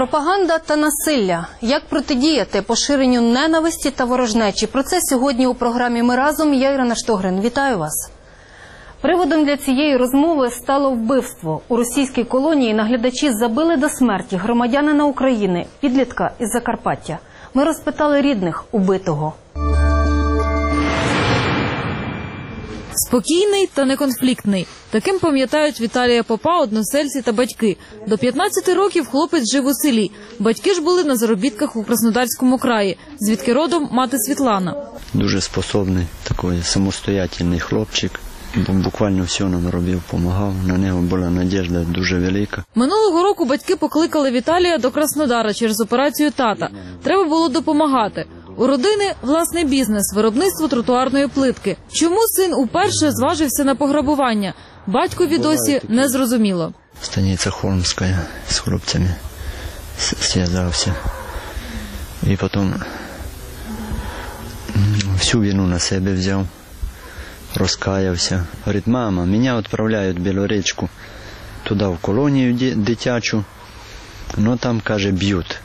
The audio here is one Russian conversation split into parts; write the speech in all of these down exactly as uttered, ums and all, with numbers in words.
Пропаганда та насилля. Як протидіяти поширенню ненависті та ворожнечі? Про це сьогодні у програмі «Ми разом». Я Ірина Штогрин. Вітаю вас. Приводом для цієї розмови стало вбивство. У російській колонії наглядачі забили до смерті громадянина України, підлітка із Закарпаття. Ми розпитали рідних убитого. Спокійний та неконфліктний. Таким пам'ятають Віталія Попа односельці та батьки. До п'ятнадцяти років хлопець жив у селі. Батьки ж були на заробітках у Краснодарському краї, звідки родом мати Світлана. Дуже способний, такий самостоятельний хлопчик. Буквально все нам робив, допомагав. На нього була надіжда дуже велика. Минулого року батьки покликали Віталія до Краснодара через операцію тата. Треба було допомагати. У родини власний бізнес – виробництво тротуарної плитки. Чому син уперше зважився на пограбування? Батькові досі не зрозуміло. Станиця Холмська з хлопцями зв'язався. І потім всю вину на себе взяв, розкаявся. Говорить, мама, мене відправляють в Білоречку, туди в колонію дитячу, але там, каже, б'ють.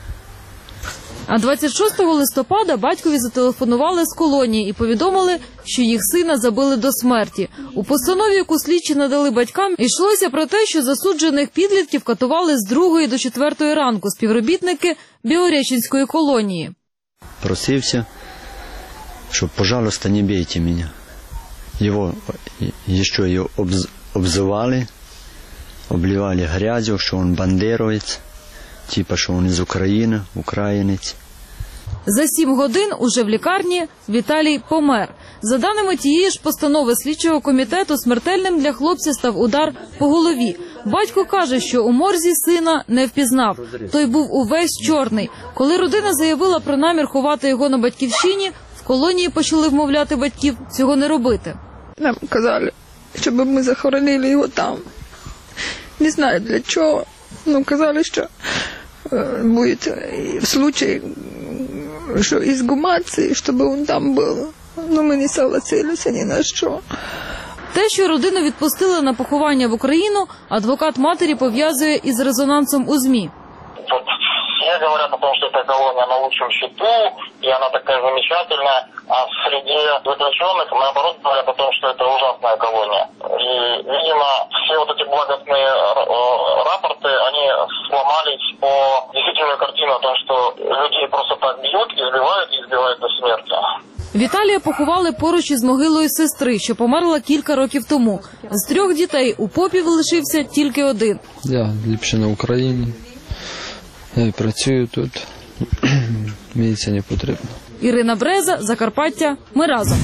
А двадцять шостого листопада батькові зателефонували з колонії і повідомили, що їх сина забили до смерті. У постанові, яку слідчі надали батькам, йшлося про те, що засуджених підлітків катували з другої до четвертої ранку співробітники Біореченської колонії. Просився, що, пожалуйста, не бейте мене. Його ще й обзивали, обливали грязю, що він бандеровець. Типа, що він із України, українець. За сім годин уже в лікарні Віталій помер. За даними тієї ж постанови слідчого комітету, смертельним для хлопця став удар по голові. Батько каже, що у морзі сина не впізнав. Той був увесь чорний. Коли родина заявила про намір ховати його на батьківщині, в колонії почали вмовляти батьків цього не робити. Нам казали, щоб ми захоронили його там. Не знаю для чого. Ну, казали, що буде в случае, що ізгумації, щоб він там був. Ну, ми не согласилися ні на що. Те, що родину відпустили на поховання в Україну, адвокат матері пов'язує із резонансом у ЗМІ. Все говорят о том, что эта колония на лучшем счету, и она такая замечательная, а среди заключенных, наоборот, говорят о том, что это ужасная колония. И, видимо, все вот эти благостные рапорты, они сломались по действительную картину о том, что людей просто так бьют, избивают и избивают до смерти. Віталія поховали поруч із могилою сестри, що померла кілька років тому. З трьох дітей у попів лишився тільки один. Я ліпше на Україні. Я працюю тут, мені це не потрібно. Ірина Бреза, Закарпаття, Ми разом.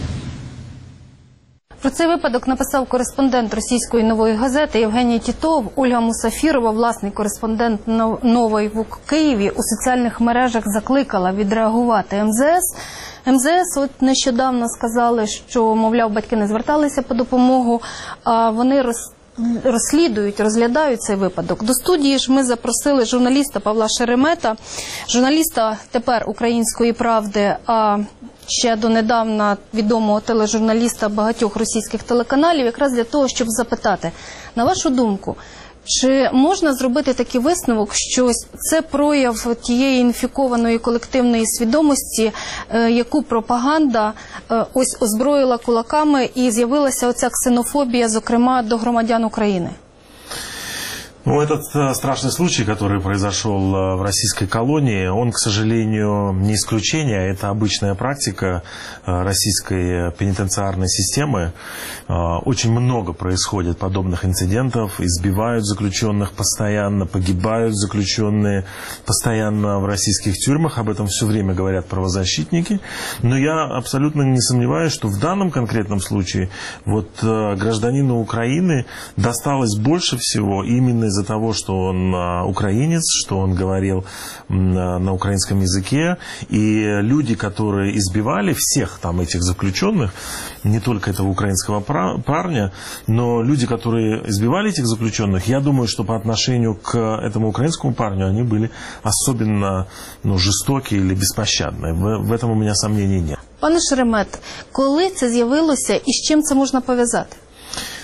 Про цей випадок написав кореспондент російської «Нової газети» Євгеній Тітов. Ольга Мусафірова, власний кореспондент «Нової» в Києві, у соціальних мережах закликала відреагувати ем зе ес. ем зе ес от нещодавно сказали, що, мовляв, батьки не зверталися по допомогу, а вони роз... розслідують, розглядають цей випадок. До студії ж ми запросили журналіста Павла Шеремета, журналіста тепер «Української правди», а ще донедавна відомого тележурналіста багатьох російських телеканалів, якраз для того, щоб запитати, на вашу думку, чи можна зробити такий висновок, що це прояв тієї інфікованої колективної свідомості, яку пропаганда ось озброїла кулаками, і з'явилася оця ксенофобія, зокрема, до громадян України? Ну, этот страшный случай, который произошел в российской колонии, он, к сожалению, не исключение. Это обычная практика российской пенитенциарной системы. Очень много происходит подобных инцидентов. Избивают заключенных постоянно, погибают заключенные постоянно в российских тюрьмах. Об этом все время говорят правозащитники. Но я абсолютно не сомневаюсь, что в данном конкретном случае вот гражданину Украины досталось больше всего именно из-за того, что он украинец, что он говорил на украинском языке, и люди, которые избивали всех там этих заключенных, не только этого украинского парня, но люди, которые избивали этих заключенных, я думаю, что по отношению к этому украинскому парню они были особенно ну, жестокие или беспощадные. В, в этом у меня сомнений нет. Пане Шеремет, коли це з'явилося і з чим це можна пов'язати?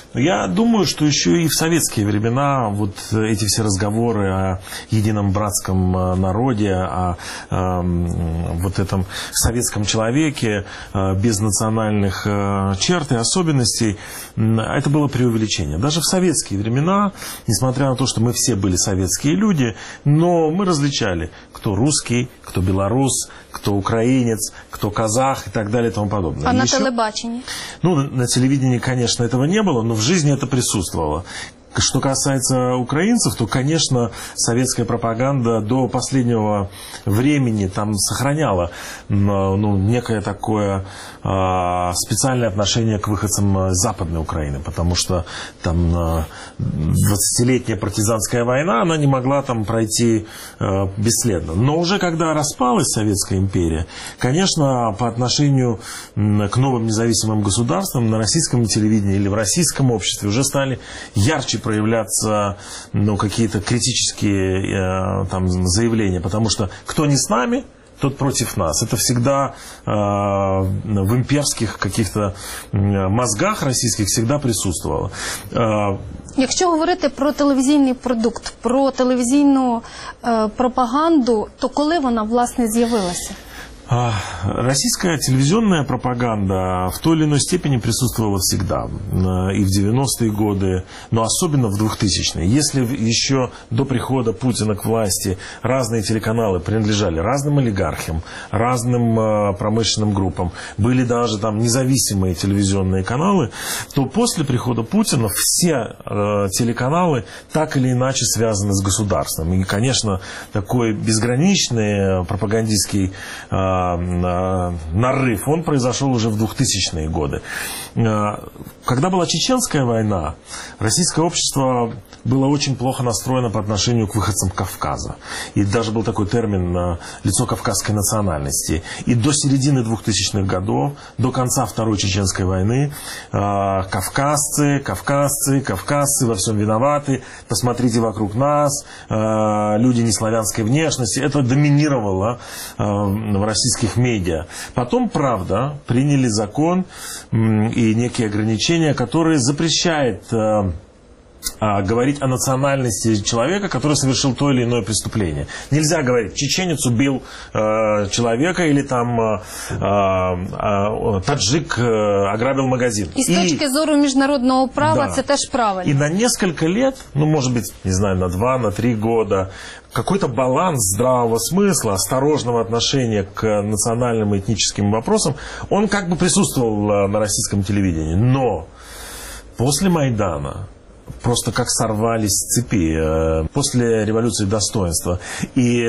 Я думаю, что еще и в советские времена вот эти все разговоры о едином братском народе, о э, вот этом советском человеке э, без национальных э, черт и особенностей, э, это было преувеличение. Даже в советские времена, несмотря на то, что мы все были советские люди, но мы различали, кто русский, кто белорус, кто украинец, кто казах и так далее и тому подобное. А на Еще... телебачении? Ну, на телевидении, конечно, этого не было, но в жизни это присутствовало. Что касается украинцев, то, конечно, советская пропаганда до последнего времени там сохраняла ну, некое такое э, специальное отношение к выходцам Западной Украины, потому что там двадцатилетняя партизанская война, она не могла там пройти э, бесследно. Но уже когда распалась Советская империя, конечно, по отношению к новым независимым государствам на российском телевидении или в российском обществе уже стали ярче проявляться ну, какие-то критические э, там, заявления, потому что кто не с нами, тот против нас. Это всегда э, в имперских каких-то мозгах российских всегда присутствовало. Э, Якщо говорити про телевізійний продукт, про телевізійну е, пропаганду, то коли вона, власне, з'явилася? Российская телевизионная пропаганда в той или иной степени присутствовала всегда. И в девяностые годы, но особенно в двухтысячные. Если еще до прихода Путина к власти разные телеканалы принадлежали разным олигархам, разным промышленным группам, были даже там независимые телевизионные каналы, то после прихода Путина все телеканалы так или иначе связаны с государством. И, конечно, такой безграничный пропагандистский нарыв, он произошел уже в двухтысячные годы. Когда была Чеченская война, российское общество было очень плохо настроено по отношению к выходцам Кавказа. И даже был такой термин «лицо кавказской национальности». И до середины двухтысячных годов, до конца Второй Чеченской войны, кавказцы, кавказцы, кавказцы во всем виноваты, посмотрите вокруг нас, люди неславянской внешности. Это доминировало в российских медиа. Потом, правда, приняли закон и некие ограничения, которые запрещают э, э, говорить о национальности человека, который совершил то или иное преступление. Нельзя говорить, чеченец убил э, человека или там э, э, таджик э, ограбил магазин. И с точки и, зору международного права, да, це теж правильно. И на несколько лет, ну, может быть, не знаю, на два, на три года, какой-то баланс здравого смысла, осторожного отношения к национальным и этническим вопросам, он как бы присутствовал на российском телевидении. Но после Майдана просто как сорвались с цепи, после революции достоинства. И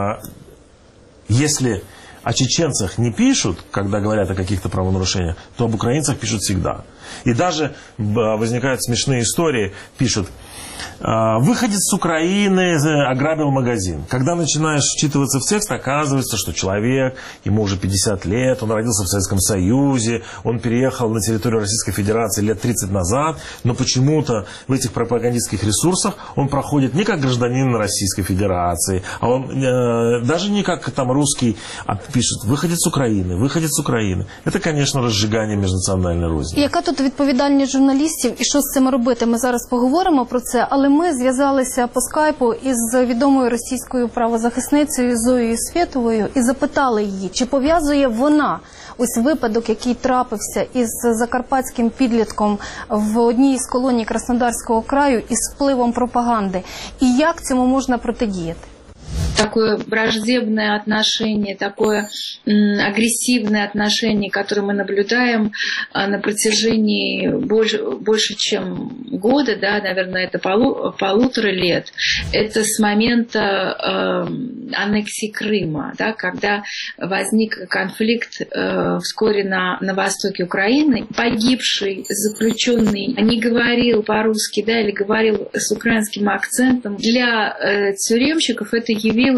если о чеченцах не пишут, когда говорят о каких-то правонарушениях, то об украинцах пишут всегда. И даже возникают смешные истории, пишут: выходец с Украины ограбил магазин. Когда начинаешь вчитываться в текст, оказывается, что человек, ему уже пятьдесят лет, он родился в Советском Союзе, он переехал на территорию Российской Федерации лет тридцать назад, но почему-то в этих пропагандистских ресурсах он проходит не как гражданин Российской Федерации, а он э, даже не как там русский, а пишет «выходец с Украины», «выходец с Украины». Это, конечно, разжигание межнациональной розни. Яка тут відповідальність журналістів і що з цим робити? Ми зараз поговоримо про це, але ми зв'язалися по скайпу із відомою російською правозахисницею Зоєю Свєтовою і запитали її, чи пов'язує вона ось випадок, який трапився із закарпатським підлітком в одній із колоній Краснодарського краю, із впливом пропаганди, і як цьому можна протидіяти? Такое враждебное отношение, такое м, агрессивное отношение, которое мы наблюдаем а, на протяжении больше, больше чем года, да, наверное, это полу, полутора лет, это с момента э, аннексии Крыма, да, когда возник конфликт э, вскоре на, на востоке Украины. Погибший заключенный не говорил по-русски, да, или говорил с украинским акцентом. Для э, тюремщиков это явилось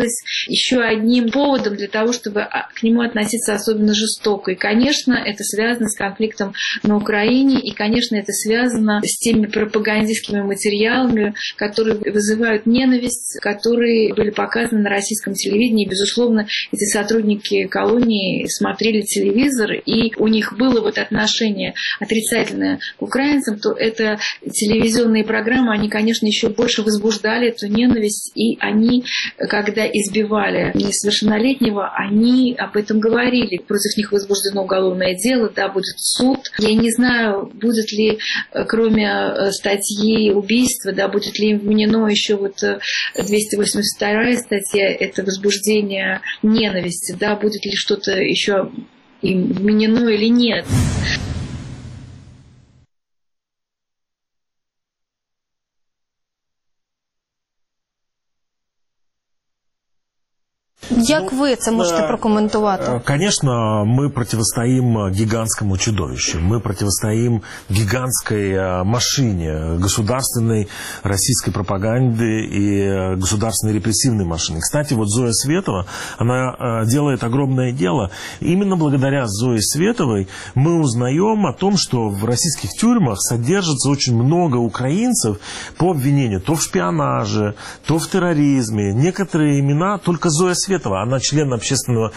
становилось еще одним поводом для того, чтобы к нему относиться особенно жестоко. И, конечно, это связано с конфликтом на Украине, и, конечно, это связано с теми пропагандистскими материалами, которые вызывают ненависть, которые были показаны на российском телевидении. И, безусловно, эти сотрудники колонии смотрели телевизор, и у них было вот отношение отрицательное к украинцам, то это телевизионные программы, они, конечно, еще больше возбуждали эту ненависть, и они, когда избивали несовершеннолетнего, они об этом говорили. Против них возбуждено уголовное дело, да, будет суд. Я не знаю, будет ли, кроме статьи убийства, да, будет ли им вменено еще вот двести восемьдесят вторая статья, это возбуждение ненависти, да, будет ли что-то еще им вменено или нет. Як ви це можете прокоментувати? Конечно, мы противостоим гигантскому чудовищу. Мы противостоим гигантской машине государственной российской пропаганды и государственной репрессивной машины. Кстати, вот Зоя Светова, она делает огромное дело. Именно благодаря Зое Световой мы узнаем о том, что в российских тюрьмах содержится очень много украинцев по обвинению то в шпионаже, то в терроризме. Некоторые имена только Зоя Светова. Она член общественной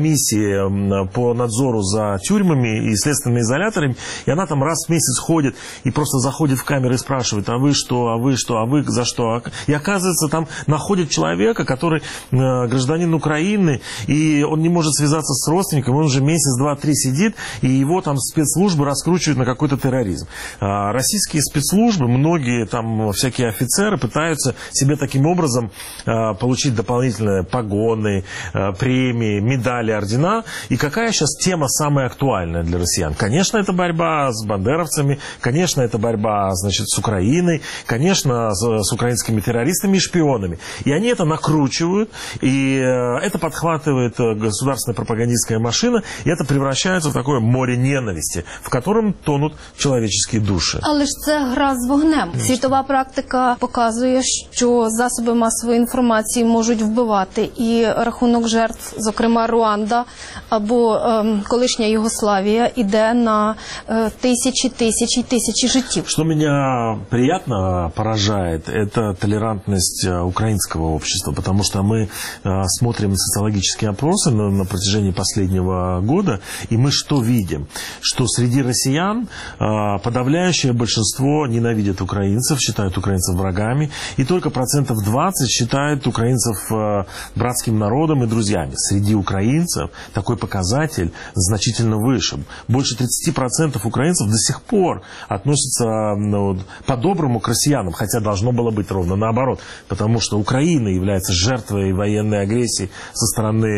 комиссии по надзору за тюрьмами и следственными изоляторами. И она там раз в месяц ходит и просто заходит в камеры и спрашивает: а вы что, а вы что, а вы за что? И оказывается, там находит человека, который гражданин Украины, и он не может связаться с родственником, он уже месяц, два, три сидит, и его там спецслужбы раскручивают на какой-то терроризм. Российские спецслужбы, многие там всякие офицеры пытаются себе таким образом получить дополнительные погоны, премии, медали, ордена. И какая сейчас тема самая актуальная для россиян? Конечно, это борьба с бандеровцами, конечно, это борьба, значит, с Украиной, конечно, с, с украинскими террористами и шпионами. И они это накручивают, и это подхватывает государственная пропагандистская машина, и это превращается в такое море ненависти, в котором тонут человеческие души. Але ж це гра з вогнем. Світова практика показує, що засоби масової інформації можуть вбивати, і рахунок жертв, зокрема Руанда або ем, колишня Югославія, іде на е, тисячі, тисячі, тисячі життів. Что меня приятно поражает, это толерантность украинского общества, потому что мы э, смотрим социологические опросы на, на протяжении последнего года, и мы что видим? Что среди россиян э, подавляющее большинство ненавидят украинцев, считают украинцев врагами, и только процентов двадцать считают украинцев э, братским народом и друзьями. Среди украинцев такой показатель значительно выше. Больше тридцати процентов украинцев до сих пор относятся ну, по-доброму к россиянам, хотя должно было быть ровно наоборот, потому что Украина является жертвой военной агрессии со стороны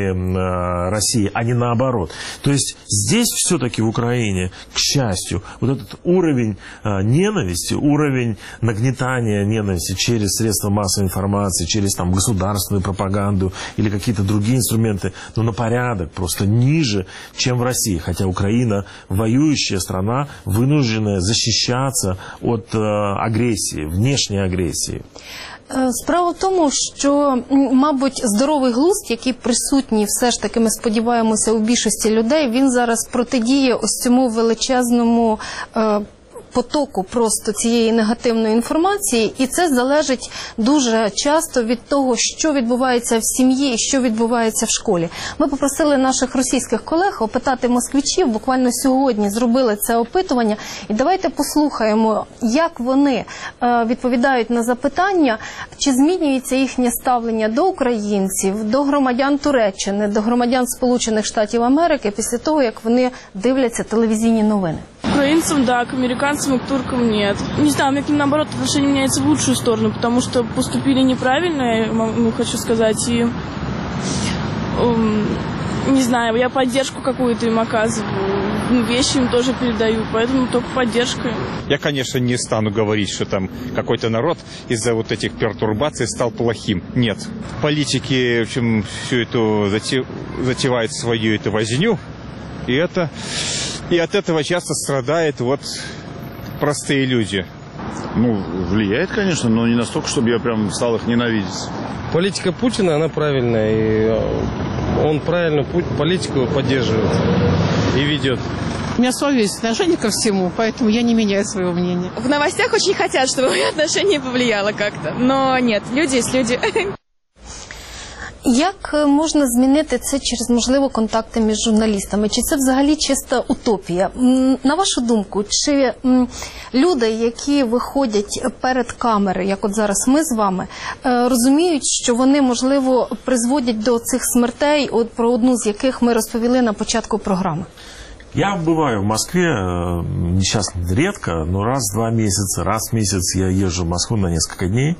э, России, а не наоборот. То есть здесь все-таки в Украине, к счастью, вот этот уровень э, ненависти, уровень нагнетания ненависти через средства массовой информации, через там, государственную пропаганду или какие-то другие инструменты, но на порядок просто ниже, чем в России. Хотя Украина, воюющая страна, вынужденная защищаться от э, агрессии, внешней агрессии. Справа в тому, що, мабуть, здоровий глузд, який присутній все ж таки, ми сподіваємося, у більшості людей, він зараз протидіє ось цьому величезному е, потоку просто цієї негативної інформації, і це залежить дуже часто від того, що відбувається в сім'ї і що відбувається в школі. Ми попросили наших російських колег опитати москвичів, буквально сьогодні зробили це опитування, і давайте послухаємо, як вони відповідають на запитання, чи змінюється їхнє ставлення до українців, до громадян Туреччини, до громадян Сполучених Штатів Америки після того, як вони дивляться телевізійні новини. Украинцам, да, к американцам и к туркам нет. Не знаю, у меня к ним, наоборот, отношение меняется в лучшую сторону, потому что поступили неправильно, я ну, хочу сказать, и um, не знаю, я поддержку какую-то им оказываю, вещи им тоже передаю, поэтому только поддержка. Я, конечно, не стану говорить, что там какой-то народ из-за вот этих пертурбаций стал плохим. Нет. Политики, в общем, всю эту затевают свою эту возню, и это... И от этого часто страдают вот простые люди. Ну, влияет, конечно, но не настолько, чтобы я прям стал их ненавидеть. Политика Путина, она правильная, и он правильно политику поддерживает и ведет. У меня совесть, отношение ко всему, поэтому я не меняю своего мнения. В новостях очень хотят, чтобы мое отношение повлияло как-то, но нет, люди есть люди. Як можна змінити це через, можливо, контакти між журналістами? Чи це взагалі чиста утопія? На вашу думку, чи люди, які виходять перед камери, як от зараз ми з вами, розуміють, що вони, можливо, призводять до цих смертей, от про одну з яких ми розповіли на початку програми? Я бываю в Москве, сейчас редко, но раз в два месяца, раз в месяц я езжу в Москву на несколько дней.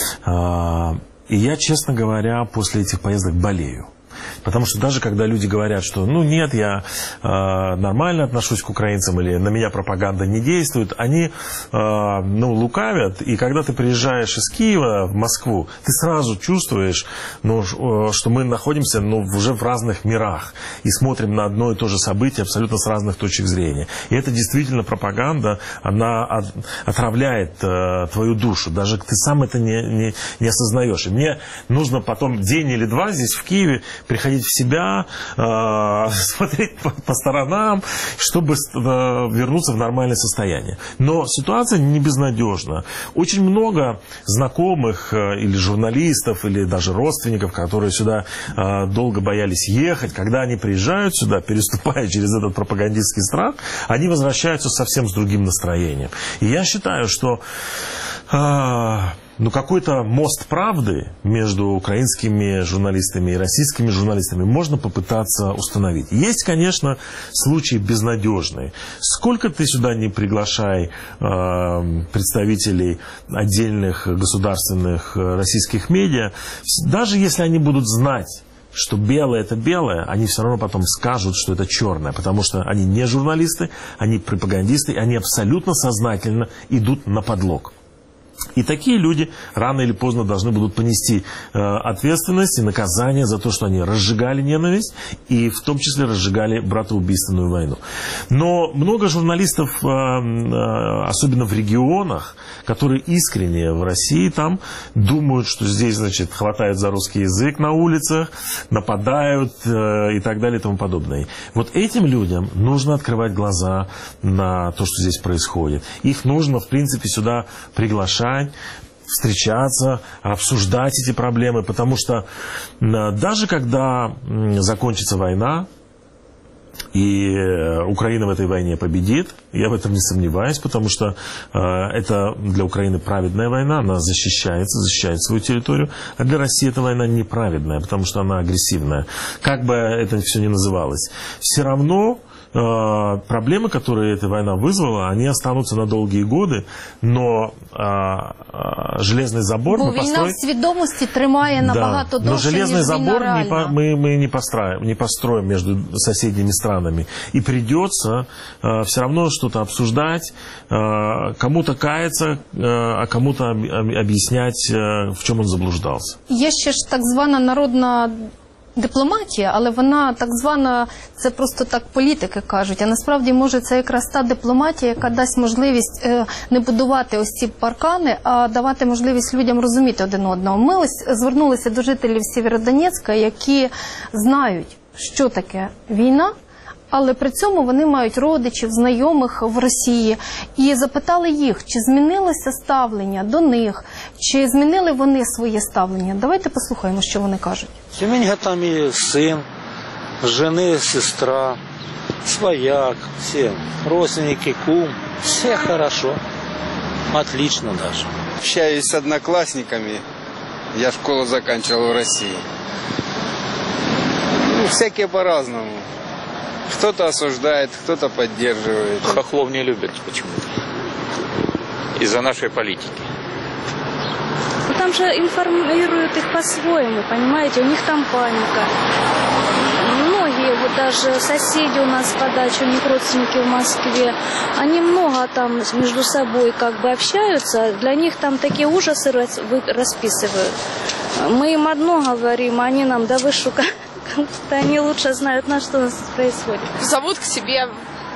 И я, честно говоря, после этих поездок болею. Потому что даже когда люди говорят, что ну нет, я э, нормально отношусь к украинцам или на меня пропаганда не действует, они э, ну, лукавят. И когда ты приезжаешь из Киева в Москву, ты сразу чувствуешь, ну, что мы находимся ну, уже в разных мирах и смотрим на одно и то же событие абсолютно с разных точек зрения. И это действительно пропаганда, она от, отравляет э, твою душу. Даже ты сам это не, не, не осознаешь. И мне нужно потом день или два здесь в Киеве приходить в себя, э, смотреть по, по сторонам, чтобы э, вернуться в нормальное состояние. Но ситуация не безнадежна. Очень много знакомых э, или журналистов, или даже родственников, которые сюда э, долго боялись ехать, когда они приезжают сюда, переступая через этот пропагандистский страх, они возвращаются совсем с другим настроением. И я считаю, что э, ну, какой-то мост правды между украинскими журналистами и российскими журналистами можно попытаться установить. Есть, конечно, случаи безнадежные. Сколько ты сюда не приглашай э, представителей отдельных государственных российских медиа, даже если они будут знать, что белое это белое, они все равно потом скажут, что это черное, потому что они не журналисты, они пропагандисты, и они абсолютно сознательно идут на подлог. И такие люди рано или поздно должны будут понести э, ответственность и наказание за то, что они разжигали ненависть и в том числе разжигали братоубийственную войну. Но много журналистов, э, э, особенно в регионах, которые искренне в России там думают, что здесь, значит, хватают за русский язык на улицах, нападают э, и так далее и тому подобное. Вот этим людям нужно открывать глаза на то, что здесь происходит. Их нужно, в принципе, сюда приглашать, встречаться, обсуждать эти проблемы, потому что даже когда закончится война, и Украина в этой войне победит, я в этом не сомневаюсь, потому что э, это для Украины праведная война, она защищается, защищает свою территорию, а для России эта война неправедная, потому что она агрессивная. Как бы это все ни называлось, все равно э, проблемы, которые эта война вызвала, они останутся на долгие годы, но э, э, железный забор... Бо мы війна построим... в свідомості тримає набагато да, довше, но железный ніж забор війна не по, реальна. мы, мы не, построим, не построим между соседними странами. И придется э, все равно что-то обсуждать, э, кому-то каяться, э, а кому-то об, об, объяснять, э, в чем он заблуждался. Є ще ж так звана народна дипломатія, але вона так звана, це просто так політики кажуть, а насправді може це якраз та дипломатія, яка дасть можливість е, не будувати ось ці паркани, а давати можливість людям розуміти один одного. Ми ось звернулися до жителів Сєвєродонецька, які знають, що таке війна, але при цьому вони мають родичів, знайомих в Росії. І запитали їх, чи змінилося ставлення до них, чи змінили вони своє ставлення. Давайте послухаємо, що вони кажуть. У меня там и сын, жены, сестра, свояк, все родственники, кум. Все хорошо, отлично даже. Общаюсь с одноклассниками, я школу заканчивал в России. Ну, всякие по-разному. Кто-то осуждает, кто-то поддерживает. Хохлов не любят почему-то. Из-за нашей политики. Там же информируют их по-своему, понимаете? У них там паника. Многие, вот даже соседи у нас по даче, у них родственники в Москве, они много там между собой как бы общаются. Для них там такие ужасы расписывают. Мы им одно говорим, а они нам, да вы шо, они лучше знают, на что у нас происходит. Зовут к себе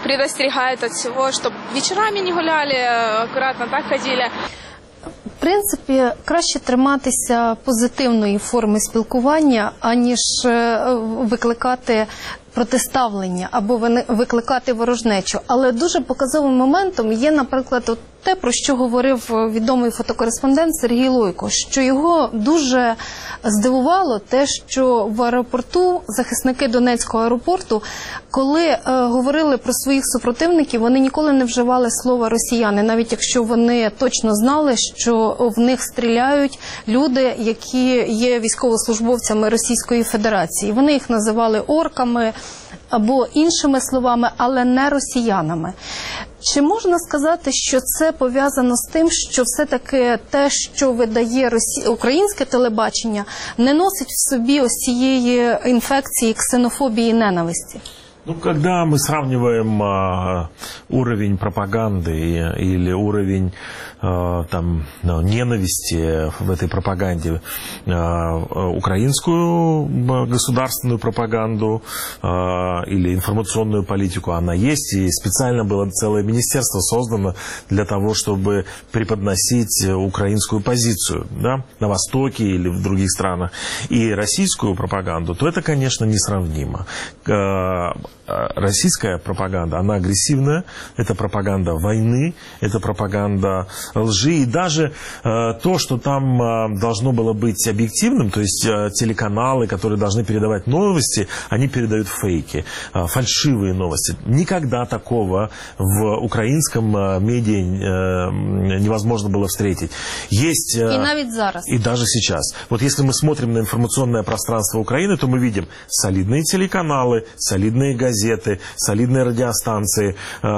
предостерегают от всего, чтобы вечерами не гуляли, аккуратно так ходили. В принципі, краще триматися позитивної форми спілкування, аніж е, викликати протиставлення або вини- викликати ворожнечу. Але дуже показовим моментом є, наприклад, от те, про що говорив відомий фотокореспондент Сергій Лойко, що його дуже здивувало те, що в аеропорту захисники Донецького аеропорту, коли е, говорили про своїх супротивників, вони ніколи не вживали слова «росіяни», навіть якщо вони точно знали, що в них стріляють люди, які є військовослужбовцями Російської Федерації. Вони їх називали орками або іншими словами, але не росіянами. Чи можна сказати, що це пов'язано з тим, що все-таки те, що видає Росі... українське телебачення, не носить в собі ось цієї інфекції ксенофобії і ненависті? Ну, когда мы сравниваем а, уровень пропаганды или уровень а, там, ненависти в этой пропаганде, а, украинскую государственную пропаганду а, или информационную политику, она есть, и специально было целое министерство создано для того, чтобы преподносить украинскую позицию, да, на Востоке или в других странах, и российскую пропаганду, то это, конечно, несравнимо. Российская пропаганда, она агрессивная, это пропаганда войны, это пропаганда лжи, и даже э, то, что там э, должно было быть объективным, то есть э, телеканалы, которые должны передавать новости, они передают фейки, э, фальшивые новости. Никогда такого в украинском э, медиа э, невозможно было встретить. Есть, э, и навіть зараз. И даже сейчас. Вот если мы смотрим на информационное пространство Украины, то мы видим солидные телеканалы, солидные газеты, солидные радиостанции,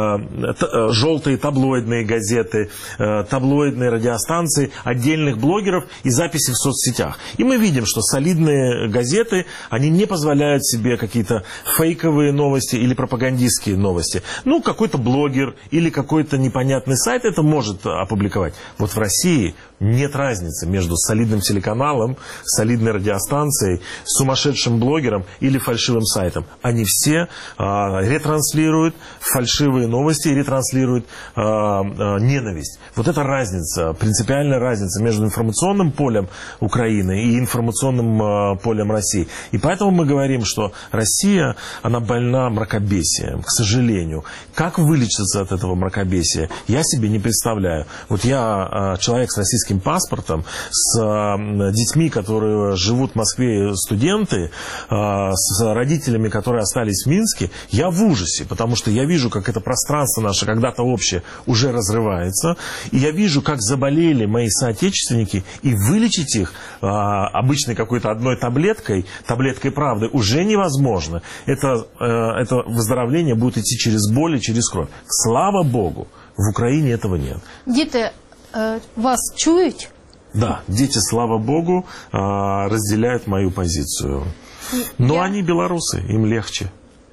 желтые таблоидные газеты, таблоидные радиостанции, отдельных блогеров и записи в соцсетях. И мы видим, что солидные газеты, они не позволяют себе какие-то фейковые новости или пропагандистские новости. Ну, какой-то блогер или какой-то непонятный сайт это может опубликовать. Вот в России нет разницы между солидным телеканалом, солидной радиостанцией, сумасшедшим блогером или фальшивым сайтом. Они все а, ретранслируют фальшивые новости и ретранслируют а, а, ненависть. Вот это разница, принципиальная разница между информационным полем Украины и информационным а, полем России. И поэтому мы говорим, что Россия, она больна мракобесием, к сожалению. Как вылечиться от этого мракобесия, я себе не представляю. Вот я а, человек с российским паспортом, с а, детьми, которые живут в Москве, студенты, а, с родителями, которые остались в Минске, я в ужасе, потому что я вижу, как это пространство наше, когда-то общее, уже разрывается, и я вижу, как заболели мои соотечественники, и вылечить их а, обычной какой-то одной таблеткой, таблеткой правды, уже невозможно. Это, а, это выздоровление будет идти через боль и через кровь. Слава Богу, в Украине этого нет. Діти е, вас чують? Да, дети, слава Богу, а, разделяют мою позицию. Но Я... они белорусы, им легче.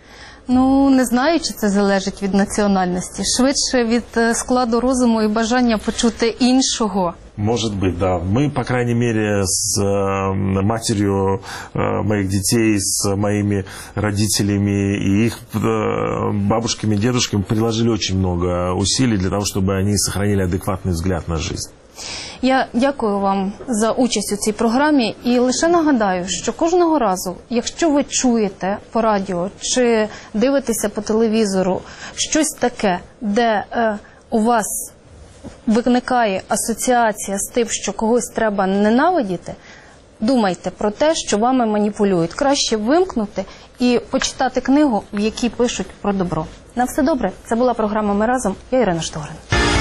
Ну, не знаю, чи це залежить від національності. Швидше від складу розуму і бажання почути іншого. Может быть, да. Мы, по крайней мере, с э, матерью э, моих детей, с моими родителями и их э, бабушками, дедушками приложили очень много усилий для того, чтобы они сохранили адекватный взгляд на жизнь. Я дякую вам за участь у цій програмі і лише нагадаю, що кожного разу, якщо ви чуєте по радіо чи дивитеся по телевізору щось таке, де е, у вас виникає асоціація з тим, що когось треба ненавидіти, думайте про те, що вами маніпулюють. Краще вимкнути і почитати книгу, в якій пишуть про добро. На все добре. Це була програма «Ми разом». Я Ірина Штогрин.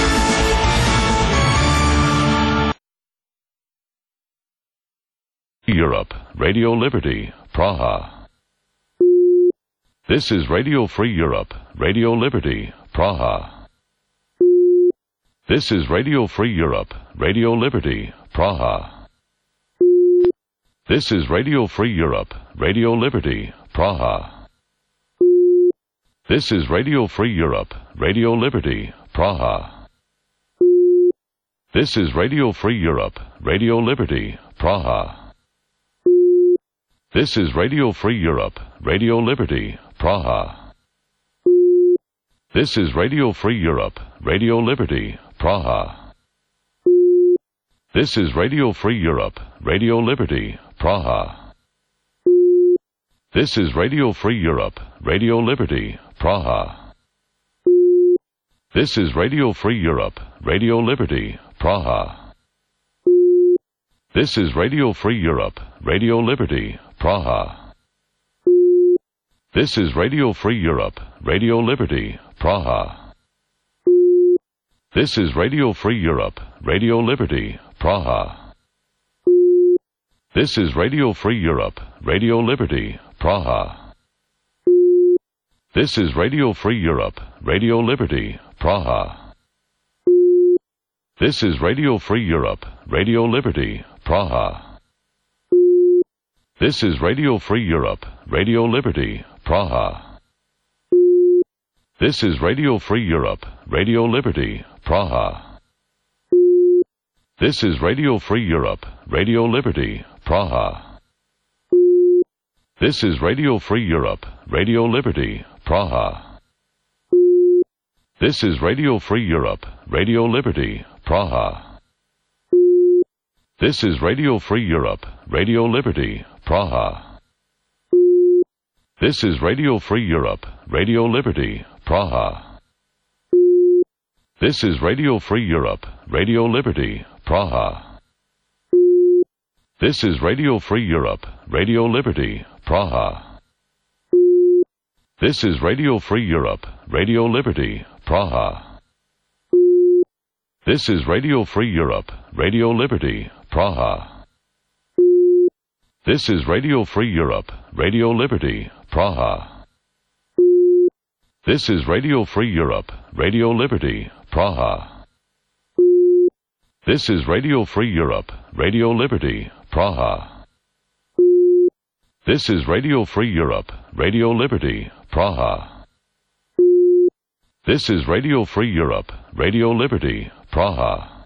Europe, Radio Liberty, Praha. This is Radio Free Europe, Radio Liberty, Praha. This is Radio Free Europe, Radio Liberty, Praha. This is Radio Free Europe, Radio Liberty, Praha. This is Radio Free Europe, Radio Liberty, Praha. This is Radio Free Europe, Radio Liberty, Praha. This is Radio Free Europe, Radio Liberty, Praha. This is Radio Free Europe, Radio Liberty, Praha. This is Radio Free Europe, Radio Liberty, Praha. This is Radio Free Europe, Radio Liberty, Praha. This is Radio Free Europe, Radio Liberty, Praha. This is Radio Free Europe, Radio Liberty, Praha. This is Radio Free Europe, Radio Liberty, Praha. This is Radio Free Europe, Radio Liberty, Praha. This is Radio Free Europe, Radio Liberty, Praha. This is Radio Free Europe, Radio Liberty, Praha. This is Radio Free Europe, Radio Liberty, Praha. This is Radio Free Europe, Radio Liberty, Praha. This is Radio Free Europe, Radio Liberty, Praha. This is Radio Free Europe, Radio Liberty, Praha. This is Radio Free Europe, Radio Liberty, Praha. This is Radio Free Europe, Radio Liberty, Praha. This is Radio Free Europe, Radio Liberty, Praha. This is Radio Free Europe, Radio Liberty, Praha. This is Radio Free Europe, Radio Liberty, Praha. This is Radio Free Europe, Radio Liberty, Praha. This is Radio Free Europe, Radio Liberty, Praha. This is Radio Free Europe, Radio Liberty, Praha. This is Radio Free Europe, Radio Liberty, Praha. This is Radio Free Europe, Radio Liberty, Praha. This is Radio Free Europe, Radio Liberty, Praha. This is Radio Free Europe, Radio Liberty, Praha. This is Radio Free Europe, Radio Liberty, Praha.